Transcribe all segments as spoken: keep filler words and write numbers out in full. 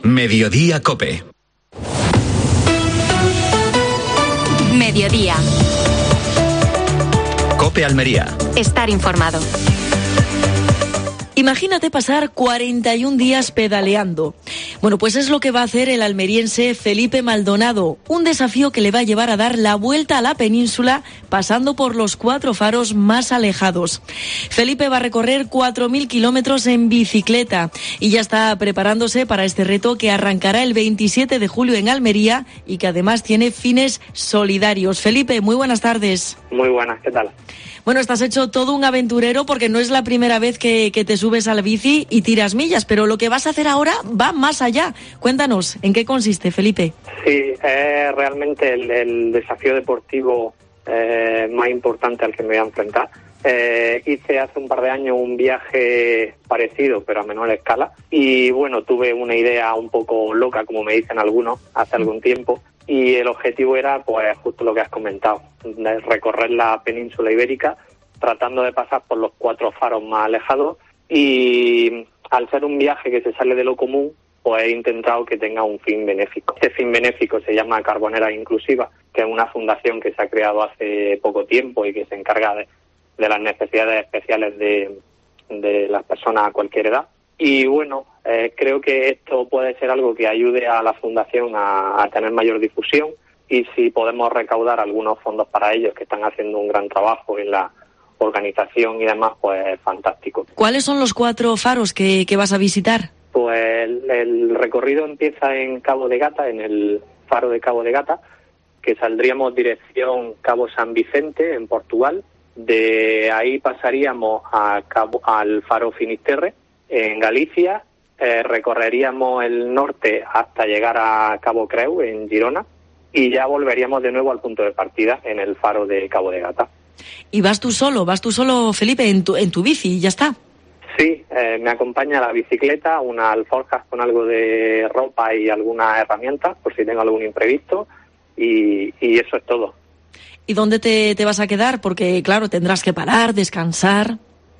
Mediodía COPE. Mediodía. COPE Almería. Estar informado. Imagínate pasar cuarenta y un días pedaleando. Bueno, pues es lo que va a hacer el almeriense Felipe Maldonado, un desafío que le va a llevar a dar la vuelta a la península pasando por los cuatro faros más alejados. Felipe va a recorrer cuatro mil kilómetros en bicicleta y ya está preparándose para este reto que arrancará el veintisiete de julio en Almería y que además tiene fines solidarios. Felipe, muy buenas tardes. Muy buenas, ¿qué tal? Bueno, estás hecho todo un aventurero porque no es la primera vez que, que te subes a la bici y tiras millas, pero lo que vas a hacer ahora va más allá. Cuéntanos, ¿en qué consiste, Felipe? Sí, es realmente el, el desafío deportivo eh, más importante al que me voy a enfrentar. Eh, hice hace un par de años un viaje parecido, pero a menor escala, y bueno, tuve una idea un poco loca, como me dicen algunos, hace algún tiempo, y el objetivo era, pues, justo lo que has comentado, de recorrer la península ibérica, tratando de pasar por los cuatro faros más alejados, y al ser un viaje que se sale de lo común, pues he intentado que tenga un fin benéfico. Este fin benéfico se llama Carbonera Inclusiva, que es una fundación que se ha creado hace poco tiempo y que se encarga de, de las necesidades especiales de, de las personas a cualquier edad. Y bueno, eh, creo que esto puede ser algo que ayude a la fundación a, a tener mayor difusión, y si podemos recaudar algunos fondos para ellos, que están haciendo un gran trabajo en la organización y demás, pues fantástico. ¿Cuáles son los cuatro faros que, que vas a visitar? Pues el, el recorrido empieza en Cabo de Gata, en el faro de Cabo de Gata, que saldríamos dirección Cabo San Vicente, en Portugal. De ahí pasaríamos a Cabo, al faro Finisterre, en Galicia. Eh, recorreríamos el norte hasta llegar a Cabo Creu, en Girona, y ya volveríamos de nuevo al punto de partida, en el faro de Cabo de Gata. ¿Y vas tú solo, vas tú solo, Felipe, en tu, en tu bici y ya está? Sí, eh, me acompaña la bicicleta, unas alforjas con algo de ropa y algunas herramientas, por si tengo algún imprevisto, y, y eso es todo. ¿Y dónde te, te vas a quedar? Porque, claro, tendrás que parar, descansar.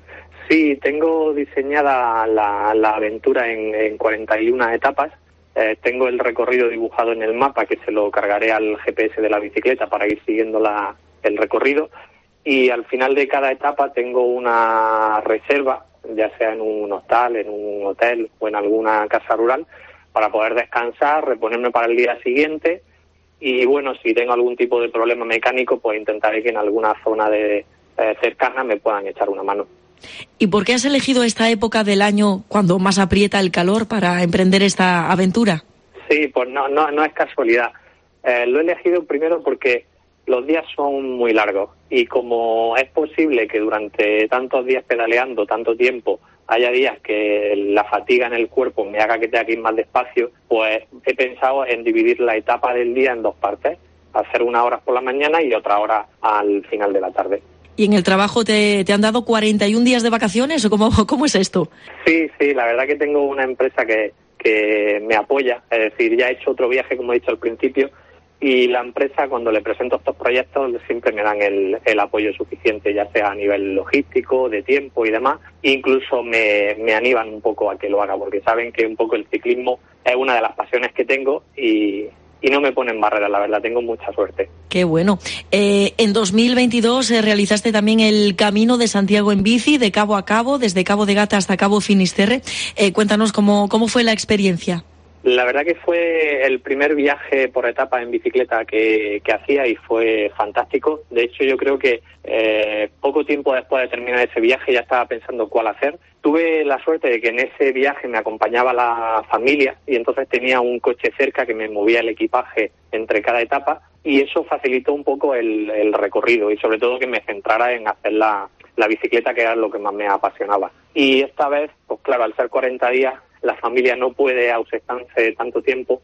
Sí, tengo diseñada la, la aventura en, en cuarenta y una etapas. Eh, tengo el recorrido dibujado en el mapa, que se lo cargaré al G P S de la bicicleta para ir siguiendo la, el recorrido. Y al final de cada etapa tengo una reserva, ya sea en un hostal, en un hotel o en alguna casa rural, para poder descansar, reponerme para el día siguiente. Y bueno, si tengo algún tipo de problema mecánico, pues intentaré que en alguna zona de eh, cercana me puedan echar una mano. ¿Y por qué has elegido esta época del año cuando más aprieta el calor para emprender esta aventura? Sí, pues no, no, no es casualidad. Eh, lo he elegido primero porque los días son muy largos, y como es posible que durante tantos días pedaleando, tanto tiempo, haya días que la fatiga en el cuerpo me haga que tenga que ir más despacio, pues he pensado en dividir la etapa del día en dos partes, hacer unas horas por la mañana y otra hora al final de la tarde. ¿Y en el trabajo te, te han dado cuarenta y un días de vacaciones o cómo, cómo es esto? Sí, sí, la verdad que tengo una empresa que, que me apoya, es decir, ya he hecho otro viaje, como he dicho al principio, y la empresa, cuando le presento estos proyectos, siempre me dan el, el apoyo suficiente, ya sea a nivel logístico, de tiempo y demás. Incluso me, me animan un poco a que lo haga, porque saben que un poco el ciclismo es una de las pasiones que tengo, y, y no me ponen barreras, la verdad, tengo mucha suerte. Qué bueno. Eh, en dos mil veintidós eh, realizaste también el Camino de Santiago en bici, de cabo a cabo, desde Cabo de Gata hasta Cabo Finisterre. Eh, cuéntanos cómo, cómo fue la experiencia. La verdad que fue el primer viaje por etapa en bicicleta que, que hacía, y fue fantástico. De hecho, yo creo que eh, poco tiempo después de terminar ese viaje ya estaba pensando cuál hacer. Tuve la suerte de que en ese viaje me acompañaba la familia, y entonces tenía un coche cerca que me movía el equipaje entre cada etapa, y eso facilitó un poco el, el recorrido, y sobre todo que me centrara en hacer la, la bicicleta, que era lo que más me apasionaba. Y esta vez, pues claro, al ser cuarenta días, la familia no puede ausentarse tanto tiempo,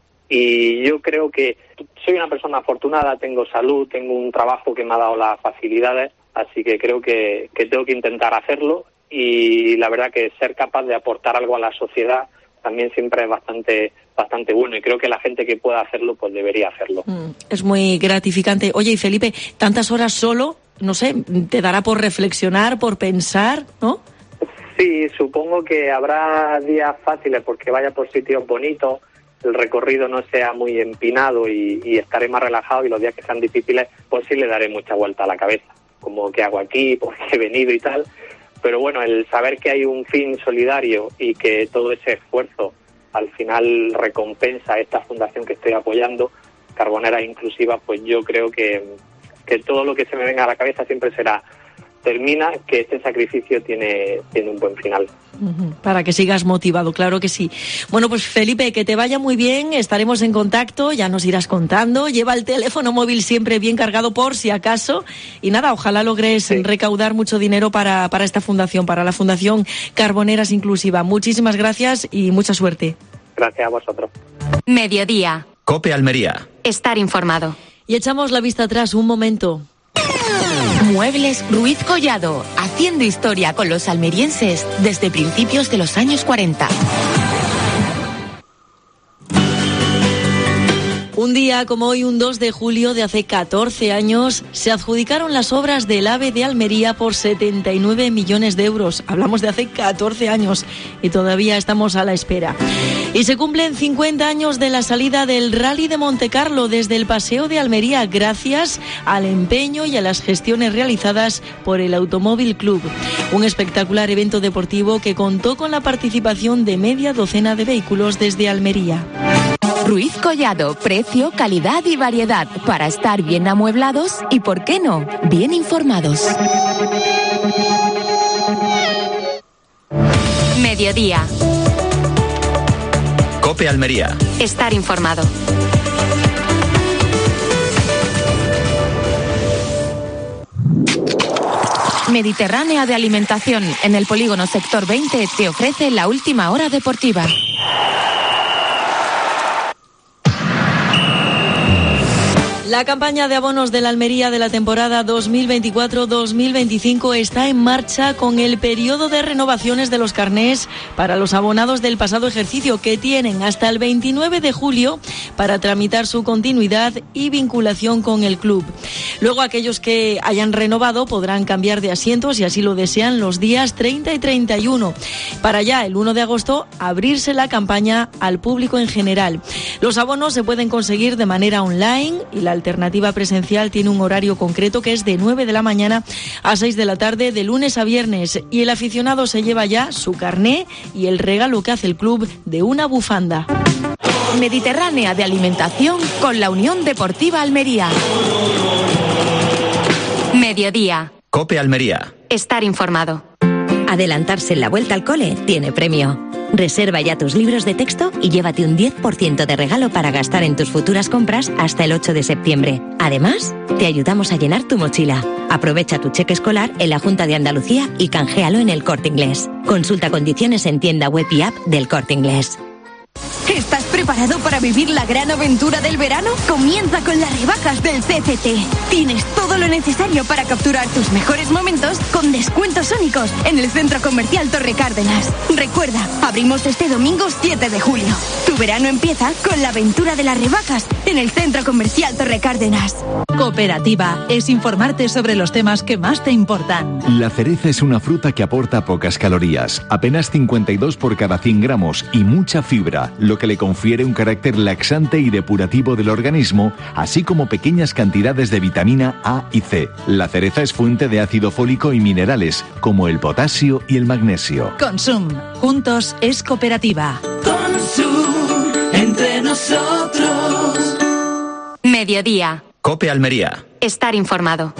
y yo creo que soy una persona afortunada, tengo salud, tengo un trabajo que me ha dado las facilidades, así que creo que, que tengo que intentar hacerlo, y la verdad que ser capaz de aportar algo a la sociedad también siempre es bastante bastante bueno, y creo que la gente que pueda hacerlo pues debería hacerlo. Mm, es muy gratificante. Oye, y Felipe, tantas horas solo, no sé, te dará por reflexionar, por pensar, ¿no? Sí, supongo que habrá días fáciles porque vaya por sitios bonitos, el recorrido no sea muy empinado y, y estaré más relajado, y los días que sean difíciles pues sí le daré mucha vuelta a la cabeza, como qué hago aquí, por qué he venido y tal. Pero bueno, el saber que hay un fin solidario y que todo ese esfuerzo al final recompensa a esta fundación que estoy apoyando, Carboneras Inclusivas, pues yo creo que, que todo lo que se me venga a la cabeza siempre será: termina, que este sacrificio tiene, tiene un buen final. Uh-huh. Para que sigas motivado, claro que sí. Bueno, pues Felipe, que te vaya muy bien, estaremos en contacto, ya nos irás contando. Lleva el teléfono móvil siempre bien cargado por si acaso. Y nada, ojalá logres sí. recaudar mucho dinero para, para esta fundación, para la Fundación Carboneras Inclusiva. Muchísimas gracias y mucha suerte. Gracias a vosotros. Mediodía. COPE Almería. Estar informado. Y echamos la vista atrás un momento. Muebles Ruiz Collado, haciendo historia con los almerienses desde principios de los años cuarenta. Un día como hoy, un dos de julio de hace catorce años, se adjudicaron las obras del AVE de Almería por setenta y nueve millones de euros. Hablamos de hace catorce años y todavía estamos a la espera. Y se cumplen cincuenta años de la salida del Rally de Montecarlo desde el Paseo de Almería, gracias al empeño y a las gestiones realizadas por el Automóvil Club. Un espectacular evento deportivo que contó con la participación de media docena de vehículos desde Almería. Ruiz Collado, precio, calidad y variedad para estar bien amueblados y, ¿por qué no?, bien informados. Mediodía. COPE Almería. Estar informado. Mediterránea de Alimentación, en el polígono Sector veinte, te ofrece la última hora deportiva. La campaña de abonos de la Almería de la temporada dos mil veinticuatro dos mil veinticinco está en marcha, con el periodo de renovaciones de los carnés para los abonados del pasado ejercicio, que tienen hasta el veintinueve de julio para tramitar su continuidad y vinculación con el club. Luego, aquellos que hayan renovado podrán cambiar de asientos, si así lo desean, los días treinta y treinta y uno. Para ya el uno de agosto abrirse la campaña al público en general. Los abonos se pueden conseguir de manera online y la alternativa presencial tiene un horario concreto, que es de nueve de la mañana a seis de la tarde, de lunes a viernes, y el aficionado se lleva ya su carné y el regalo que hace el club de una bufanda. Mediterránea de Alimentación con la Unión Deportiva Almería. Mediodía. COPE Almería. Estar informado. Adelantarse en la vuelta al cole tiene premio. Reserva ya tus libros de texto y llévate un diez por ciento de regalo para gastar en tus futuras compras hasta el ocho de septiembre. Además, te ayudamos a llenar tu mochila. Aprovecha tu cheque escolar en la Junta de Andalucía y canjealo en el Corte Inglés. Consulta condiciones en tienda web y app del Corte Inglés. ¿Estás preparado para vivir la gran aventura del verano? Comienza con las rebajas del C C T. Tienes todo lo necesario para capturar tus mejores momentos con descuentos únicos en el Centro Comercial Torre Cárdenas. Recuerda, abrimos este domingo siete de julio. Tu verano empieza con la aventura de las rebajas en el Centro Comercial Torre Cárdenas. Cooperativa es informarte sobre los temas que más te importan. La cereza es una fruta que aporta pocas calorías, apenas cincuenta y dos por cada cien gramos, y mucha fibra, lo que le confiere un carácter laxante y depurativo del organismo, así como pequeñas cantidades de vitamina A y C. La cereza es fuente de ácido fólico y minerales, como el potasio y el magnesio. Consum. Juntos es cooperativa. Consum. Entre nosotros. Mediodía. COPE Almería. Estar informado.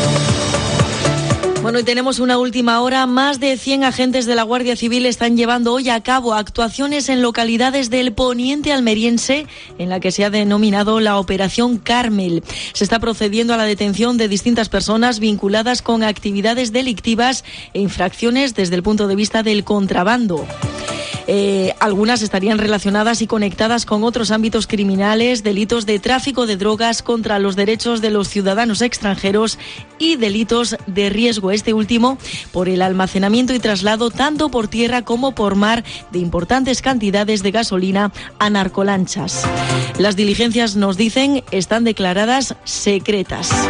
Bueno, y tenemos una última hora. Más de cien agentes de la Guardia Civil están llevando hoy a cabo actuaciones en localidades del poniente almeriense, en la que se ha denominado la Operación Carmel. Se está procediendo a la detención de distintas personas vinculadas con actividades delictivas e infracciones desde el punto de vista del contrabando. Eh, algunas estarían relacionadas y conectadas con otros ámbitos criminales, delitos de tráfico de drogas, contra los derechos de los ciudadanos extranjeros y delitos de riesgo, este último por el almacenamiento y traslado tanto por tierra como por mar de importantes cantidades de gasolina a narcolanchas. Las diligencias, nos dicen, están declaradas secretas.